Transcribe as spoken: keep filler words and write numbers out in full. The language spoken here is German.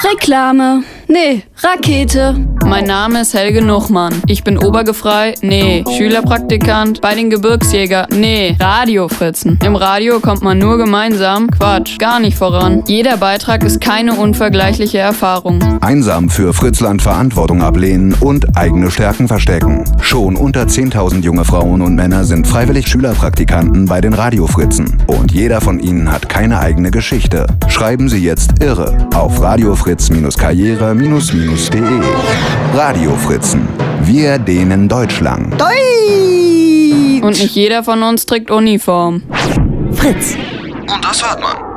Reklame. Nee, Rakete. Mein Name ist Helge Nuchmann. Ich bin Obergefrei? Nee. Schülerpraktikant? Bei den Gebirgsjäger? Nee. Radiofritzen. Im Radio kommt man nur gemeinsam? Quatsch, gar nicht voran. Jeder Beitrag ist keine unvergleichliche Erfahrung. Einsam für Fritzland Verantwortung ablehnen und eigene Stärken verstecken. Schon unter zehntausend junge Frauen und Männer sind freiwillig Schülerpraktikanten bei den Radiofritzen. Und jeder von ihnen hat keine eigene Geschichte. Schreiben Sie jetzt Irre auf radiofritz-karriere de. Radiofritzen. Wir dehnen Deutschland. Deutsch! Und nicht jeder von uns trägt Uniform. Fritz. Und das hört man.